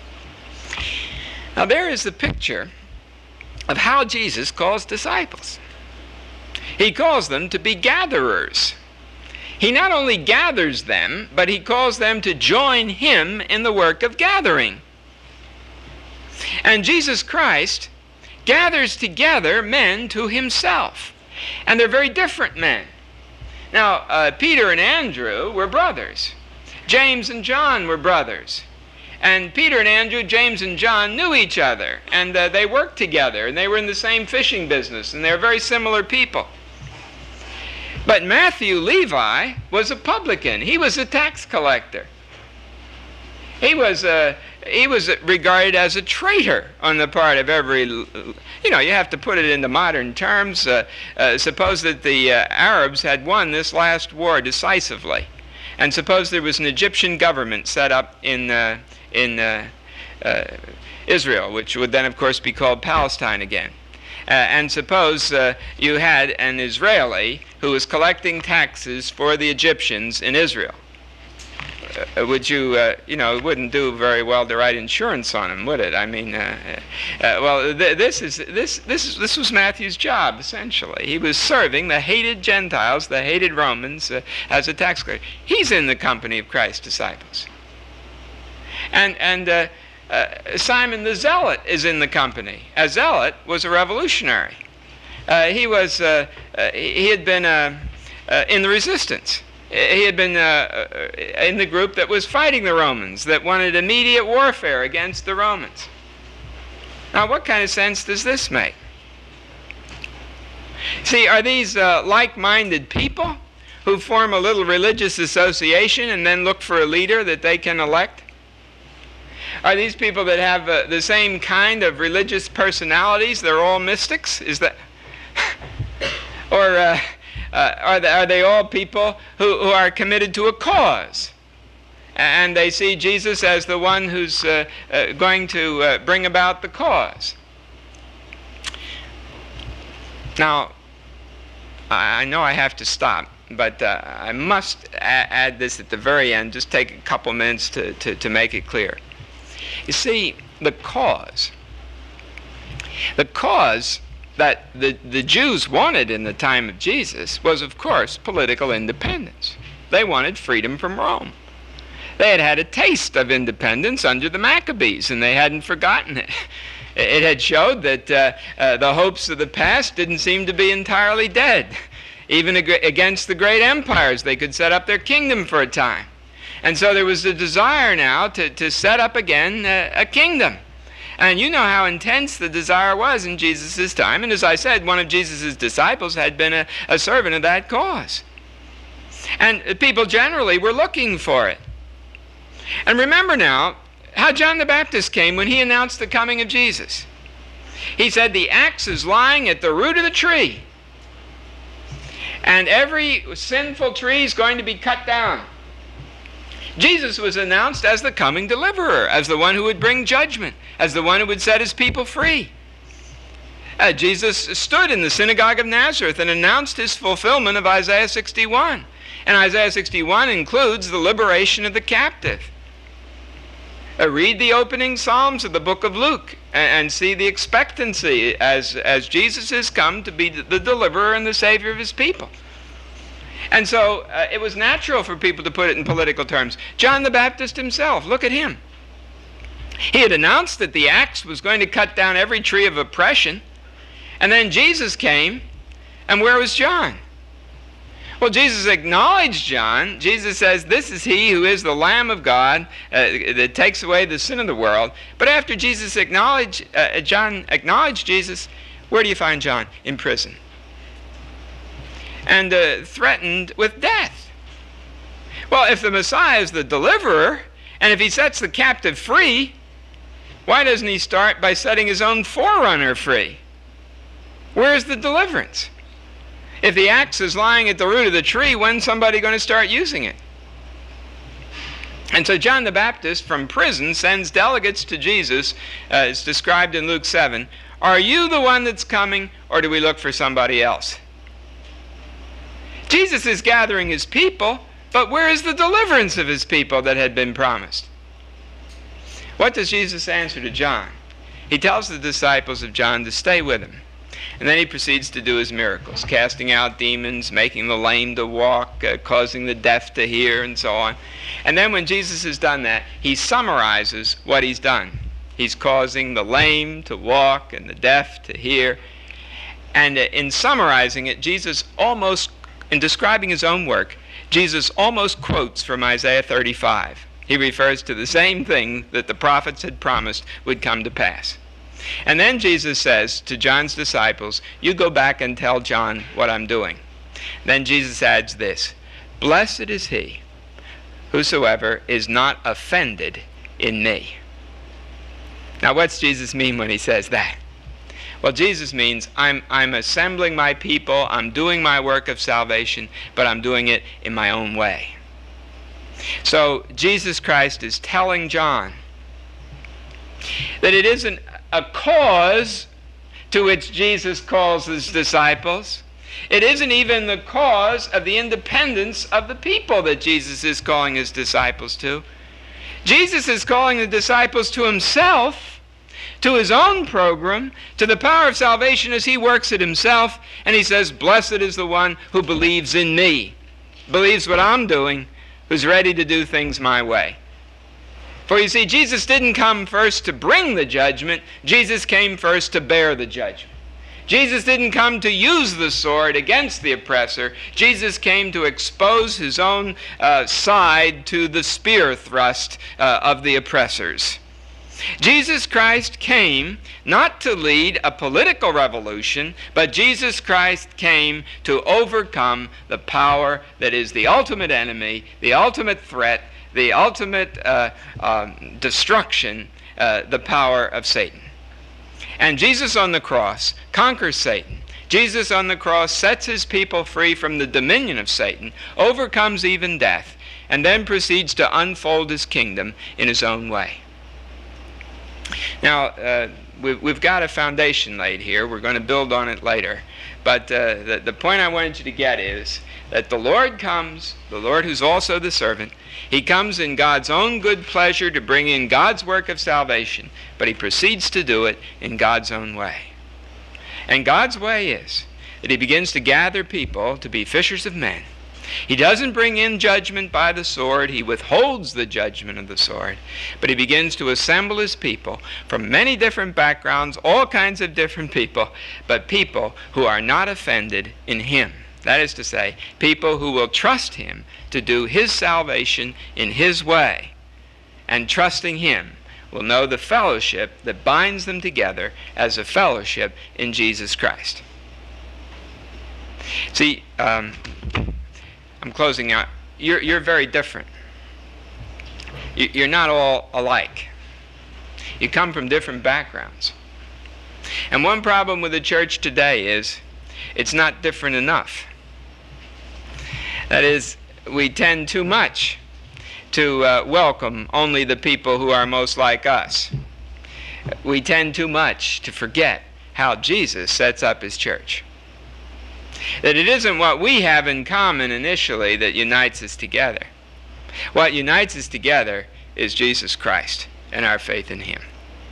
Now, there is the picture of how Jesus calls disciples. He calls them to be gatherers. He not only gathers them, but he calls them to join him in the work of gathering. And Jesus Christ gathers together men to himself. And they're very different men. Now, uh, Peter and Andrew were brothers. James and John were brothers. And Peter and Andrew, James and John knew each other. And uh, they worked together. And they were in the same fishing business. And they were very similar people. But Matthew Levi was a publican. He was a tax collector. He was a... He was regarded as a traitor on the part of every, you know, you have to put it into modern terms. Uh, uh, suppose that the uh, Arabs had won this last war decisively. And suppose there was an Egyptian government set up in, uh, in uh, uh, Israel, which would then, of course, be called Palestine again. Uh, and suppose uh, you had an Israeli who was collecting taxes for the Egyptians in Israel. Uh, would you, uh, you know, it wouldn't do very well to write insurance on him, would it? I mean, uh, uh, well, th this is this this is this was Matthew's job essentially. He was serving the hated Gentiles, the hated Romans, uh, as a tax collector. He's in the company of Christ's disciples, and and uh, uh, Simon the Zealot is in the company. A zealot was a revolutionary. Uh, he was uh, uh, he had been uh, uh, in the resistance. He had been uh, in the group that was fighting the Romans, that wanted immediate warfare against the Romans. Now, what kind of sense does this make? See, are these uh, like-minded people who form a little religious association and then look for a leader that they can elect? Are these people that have uh, the same kind of religious personalities? They're all mystics? Is that... or... Uh, Uh, are, they, are they all people who, who are committed to a cause? And they see Jesus as the one who's uh, uh, going to uh, bring about the cause. Now, I know I have to stop, but uh, I must add this at the very end, just take a couple minutes to, to, to make it clear. You see, the cause, the cause that the, the Jews wanted in the time of Jesus was, of course, political independence. They wanted freedom from Rome. They had had a taste of independence under the Maccabees, and they hadn't forgotten it. It had showed that uh, uh, the hopes of the past didn't seem to be entirely dead. Even ag against the great empires, they could set up their kingdom for a time. And so there was a desire now to, to set up again uh, a kingdom. And you know how intense the desire was in Jesus' time. And as I said, one of Jesus' disciples had been a, a servant of that cause. And people generally were looking for it. And remember now how John the Baptist came when he announced the coming of Jesus. He said, the axe is lying at the root of the tree. And every sinful tree is going to be cut down. Jesus was announced as the coming deliverer, as the one who would bring judgment, as the one who would set his people free. Uh, Jesus stood in the synagogue of Nazareth and announced his fulfillment of Isaiah sixty-one. And Isaiah sixty-one includes the liberation of the captive. Uh, read the opening Psalms of the book of Luke and, and see the expectancy as, as Jesus has come to be the deliverer and the savior of his people. And so uh, it was natural for people to put it in political terms. John the Baptist himself, look at him. He had announced that the axe was going to cut down every tree of oppression. And then Jesus came, and where was John? Well, Jesus acknowledged John. Jesus says, this is he who is the Lamb of God uh, that takes away the sin of the world. But after Jesus acknowledged, uh, John acknowledged Jesus, where do you find John? In prison. And uh, threatened with death. Well, if the Messiah is the deliverer, and if he sets the captive free, why doesn't he start by setting his own forerunner free? Where is the deliverance? If the axe is lying at the root of the tree, when's somebody going to start using it? And so John the Baptist from prison sends delegates to Jesus, uh, it's described in Luke seven. Are you the one that's coming, or do we look for somebody else? Jesus is gathering his people, but where is the deliverance of his people that had been promised? What does Jesus answer to John? He tells the disciples of John to stay with him. And then he proceeds to do his miracles, casting out demons, making the lame to walk, uh, causing the deaf to hear, and so on. And then when Jesus has done that, he summarizes what he's done. He's causing the lame to walk and the deaf to hear. And uh, in summarizing it, Jesus almost, in describing his own work, Jesus almost quotes from Isaiah thirty-five. He refers to the same thing that the prophets had promised would come to pass. And then Jesus says to John's disciples, you go back and tell John what I'm doing. Then Jesus adds this, blessed is he whosoever is not offended in me. Now what's Jesus mean when he says that? Well, Jesus means I'm, I'm assembling my people, I'm doing my work of salvation, but I'm doing it in my own way. So Jesus Christ is telling John that it isn't a cause to which Jesus calls his disciples. It isn't even the cause of the independence of the people that Jesus is calling his disciples to. Jesus is calling the disciples to himself, to his own program, to the power of salvation as he works it himself. And he says, blessed is the one who believes in me, believes what I'm doing, who's ready to do things my way. For you see, Jesus didn't come first to bring the judgment. Jesus came first to bear the judgment. Jesus didn't come to use the sword against the oppressor. Jesus came to expose his own uh, side to the spear thrust uh, of the oppressors. Jesus Christ came not to lead a political revolution, but Jesus Christ came to overcome the power that is the ultimate enemy, the ultimate threat, the ultimate uh, uh, destruction, uh, the power of Satan. And Jesus on the cross conquers Satan. Jesus on the cross sets his people free from the dominion of Satan, overcomes even death, and then proceeds to unfold his kingdom in his own way. Now, uh, we've, we've got a foundation laid here. We're going to build on it later. But uh, the, the point I wanted you to get is that the Lord comes, the Lord who's also the servant, he comes in God's own good pleasure to bring in God's work of salvation, but he proceeds to do it in God's own way. And God's way is that he begins to gather people to be fishers of men. He doesn't bring in judgment by the sword. He withholds the judgment of the sword. But he begins to assemble his people from many different backgrounds, all kinds of different people, but people who are not offended in him. That is to say, people who will trust him to do his salvation in his way. And trusting him will know the fellowship that binds them together as a fellowship in Jesus Christ. See, um, I'm closing out. You're, you're very different. You, you're not all alike. You come from different backgrounds. And one problem with the church today is it's not different enough. That is, we tend too much to uh, welcome only the people who are most like us. We tend too much to forget how Jesus sets up his church. That it isn't what we have in common initially that unites us together. What unites us together is Jesus Christ and our faith in him.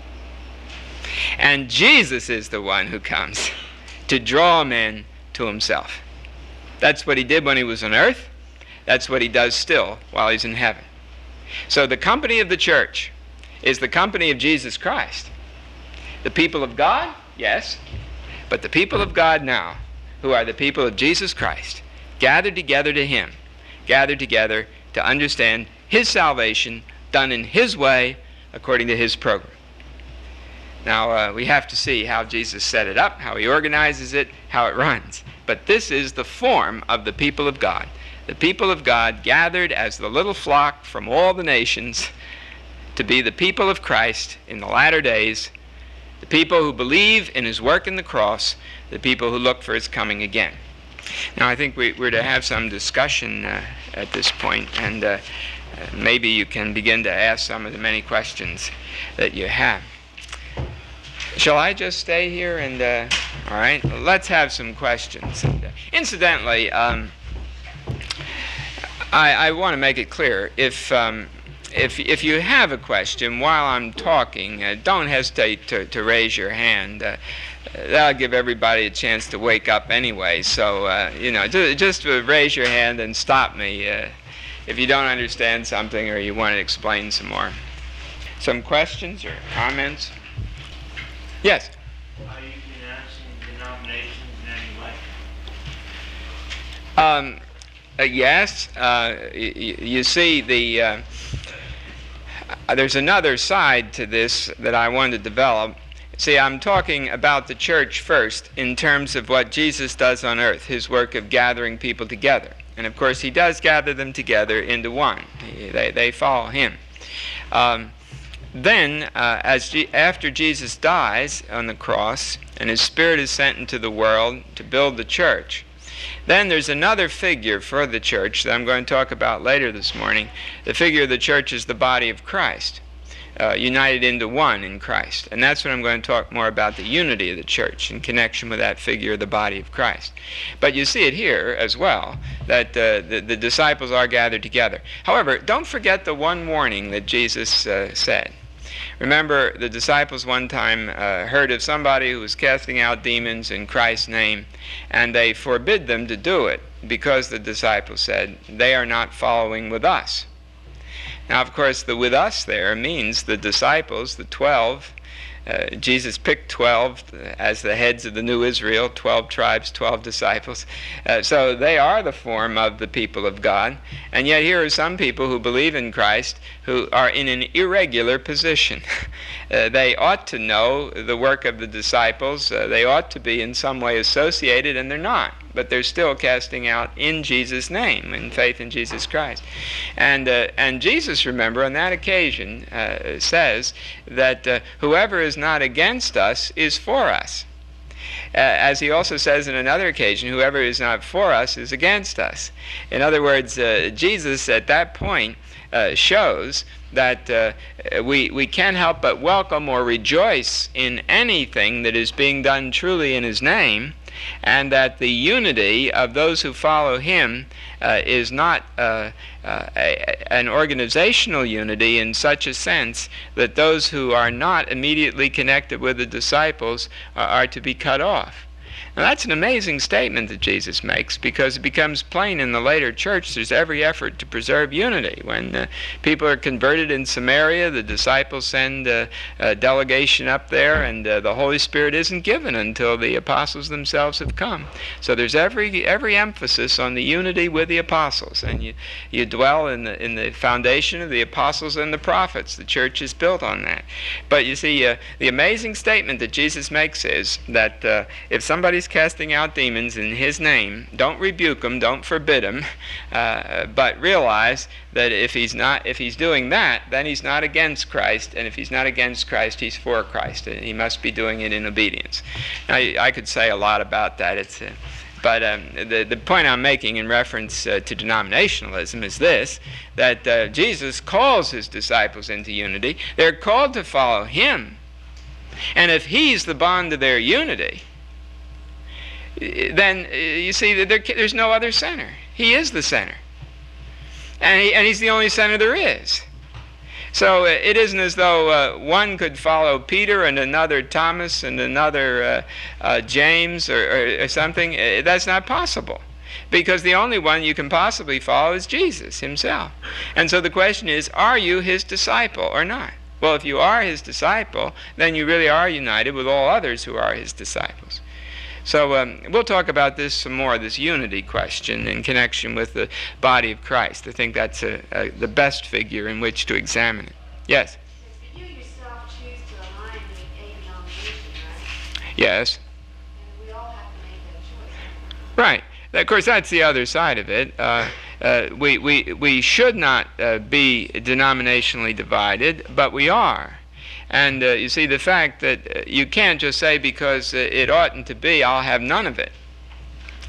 And Jesus is the one who comes to draw men to himself. That's what he did when he was on earth. That's what he does still while he's in heaven. So the company of the church is the company of Jesus Christ. The people of God, yes, but the people of God now, who are the people of Jesus Christ, gathered together to him, gathered together to understand his salvation done in his way according to his program. Now, uh, we have to see how Jesus set it up, how he organizes it, how it runs. But this is the form of the people of God. The people of God gathered as the little flock from all the nations to be the people of Christ in the latter days, the people who believe in his work in the cross, the people who look for his coming again. Now, I think we, we're to have some discussion uh, at this point, and uh, maybe you can begin to ask some of the many questions that you have. Shall I just stay here and, uh, all right, let's have some questions. And, uh, incidentally, um, I, I want to make it clear, if, um, if, if you have a question while I'm talking, uh, don't hesitate to, to raise your hand. Uh, that'll give everybody a chance to wake up anyway, so, uh, you know, just, just raise your hand and stop me uh, if you don't understand something or you want to explain some more. Some questions or comments? Yes? Are you denouncing denominations in any way? Um, uh, yes. Uh, y- you see, the uh, uh, there's another side to this that I want to develop. See, I'm talking about the church first in terms of what Jesus does on earth, his work of gathering people together. And of course, he does gather them together into one. They, they follow him. Um, Then, uh, as G- after Jesus dies on the cross and his Spirit is sent into the world to build the church, then there's another figure for the church that I'm going to talk about later this morning. The figure of the church is the body of Christ, uh, united into one in Christ. And that's what I'm going to talk more about, the unity of the church in connection with that figure of the body of Christ. But you see it here as well, that uh, the, the disciples are gathered together. However, don't forget the one warning that Jesus uh, said. Remember, the disciples one time uh, heard of somebody who was casting out demons in Christ's name, and they forbid them to do it because the disciples said, they are not following with us. Now, of course, the with us there means the disciples, the twelve. Uh, Jesus picked twelve as the heads of the new Israel, twelve tribes, twelve disciples. Uh, so they are the form of the people of God. And yet here are some people who believe in Christ who are in an irregular position. uh, they ought to know the work of the disciples. Uh, they ought to be in some way associated, and they're not. But they're still casting out in Jesus' name, in faith in Jesus Christ. And uh, and Jesus, remember, on that occasion uh, says that uh, whoever is not against us is for us. Uh, as he also says in another occasion, whoever is not for us is against us. In other words, uh, Jesus at that point uh, shows that uh, we, we can't help but welcome or rejoice in anything that is being done truly in his name, and that the unity of those who follow him uh, is not uh, uh, a, an organizational unity in such a sense that those who are not immediately connected with the disciples are, are to be cut off. Now, that's an amazing statement that Jesus makes, because it becomes plain in the later church there's every effort to preserve unity. When uh, people are converted in Samaria, the disciples send uh, a delegation up there, and uh, the Holy Spirit isn't given until the apostles themselves have come. So there's every every emphasis on the unity with the apostles, and you, you dwell in the, in the foundation of the apostles and the prophets. The church is built on that. But you see, uh, the amazing statement that Jesus makes is that uh, if somebody's casting out demons in his name, don't rebuke them, don't forbid them, uh, but realize that if he's not, if he's doing that, then he's not against Christ, and if he's not against Christ, he's for Christ, and he must be doing it in obedience. Now, I could say a lot about that. It's, uh, but um, the the point I'm making in reference uh, to denominationalism is this: that uh, Jesus calls his disciples into unity. They're called to follow him, and if he's the bond of their unity, then uh, you see that there, there's no other center. He is the center. And, he, and he's the only center there is. So uh, it isn't as though uh, one could follow Peter and another Thomas and another uh, uh, James or, or, or something. Uh, that's not possible. Because the only one you can possibly follow is Jesus himself. And so the question is, are you his disciple or not? Well, if you are his disciple, then you really are united with all others who are his disciples. So um, we'll talk about this some more, this unity question in connection with the body of Christ. I think that's a, a, the best figure in which to examine it. Yes? You yourself choose to align with a denomination, right? Yes. And we all have to make that choice. Right. Of course, that's the other side of it. Uh, uh, we, we, we should not uh, be denominationally divided, but we are. And uh, you see, the fact that uh, you can't just say because uh, it oughtn't to be, I'll have none of it.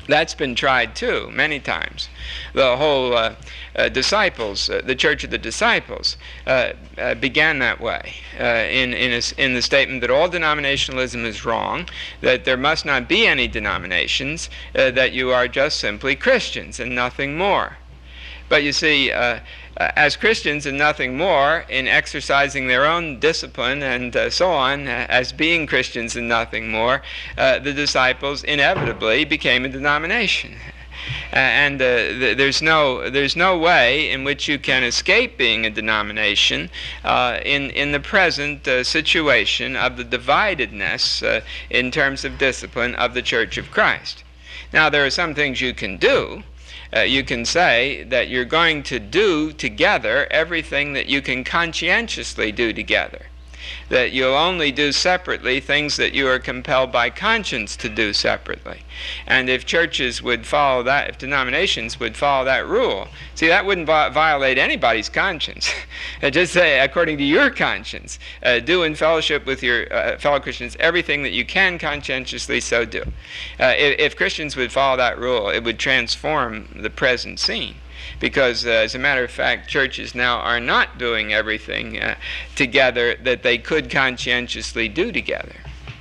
That's been tried too, many times. The whole uh, uh, disciples, uh, the Church of the Disciples, uh, uh, began that way, uh, in, in, a, in the statement that all denominationalism is wrong, that there must not be any denominations, uh, that you are just simply Christians and nothing more. But you see, uh, uh, as Christians and nothing more, in exercising their own discipline and uh, so on, uh, as being Christians and nothing more, uh, the disciples inevitably became a denomination. Uh, and uh, th there's no there's no way in which you can escape being a denomination uh, in in the present uh, situation of the dividedness uh, in terms of discipline of the Church of Christ. Now, there are some things you can do. Uh, you can say that you're going to do together everything that you can conscientiously do together, that you'll only do separately things that you are compelled by conscience to do separately. And if churches would follow that, if denominations would follow that rule, see, that wouldn't vi violate anybody's conscience. Just say, according to your conscience, uh, do in fellowship with your uh, fellow Christians everything that you can conscientiously so do. Uh, if, if Christians would follow that rule, it would transform the present scene. Because, uh, as a matter of fact, churches now are not doing everything uh, together that they could conscientiously do together.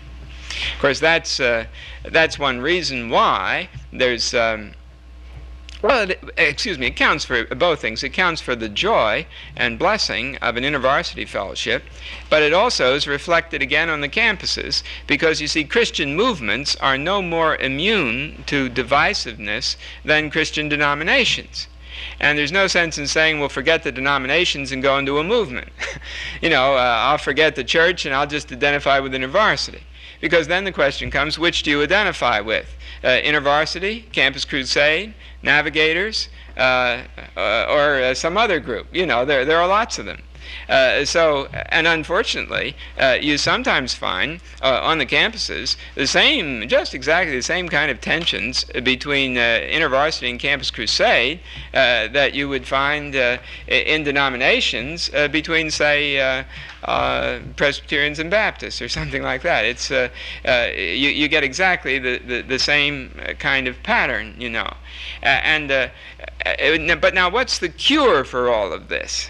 Of course, that's, uh, that's one reason why there's, um, well, it, excuse me, it counts for both things. It counts for the joy and blessing of an intervarsity fellowship, but it also is reflected again on the campuses, because, you see, Christian movements are no more immune to divisiveness than Christian denominations. And there's no sense in saying, well, forget the denominations and go into a movement. you know, uh, I'll forget the church and I'll just identify with InterVarsity. Because then the question comes, which do you identify with? Uh, InterVarsity, Campus Crusade, Navigators, uh, uh, or uh, some other group? You know, there, there are lots of them. Uh, so, and unfortunately, uh, you sometimes find uh, on the campuses the same, just exactly the same kind of tensions between uh, InterVarsity and Campus Crusade uh, that you would find uh, in denominations uh, between, say, uh, uh, Presbyterians and Baptists or something like that. It's uh, uh, you, you get exactly the, the, the same kind of pattern, you know. Uh, and uh, uh, but now, what's the cure for all of this?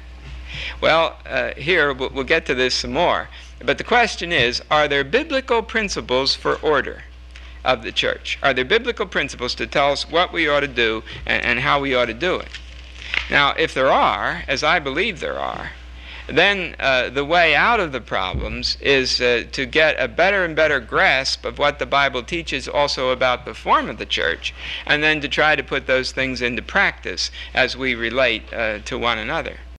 Well, uh, here we'll, we'll get to this some more. But the question is, are there biblical principles for order of the church? Are there biblical principles to tell us what we ought to do and, and how we ought to do it? Now, if there are, as I believe there are, then uh, the way out of the problems is uh, to get a better and better grasp of what the Bible teaches also about the form of the church, and then to try to put those things into practice as we relate uh, to one another.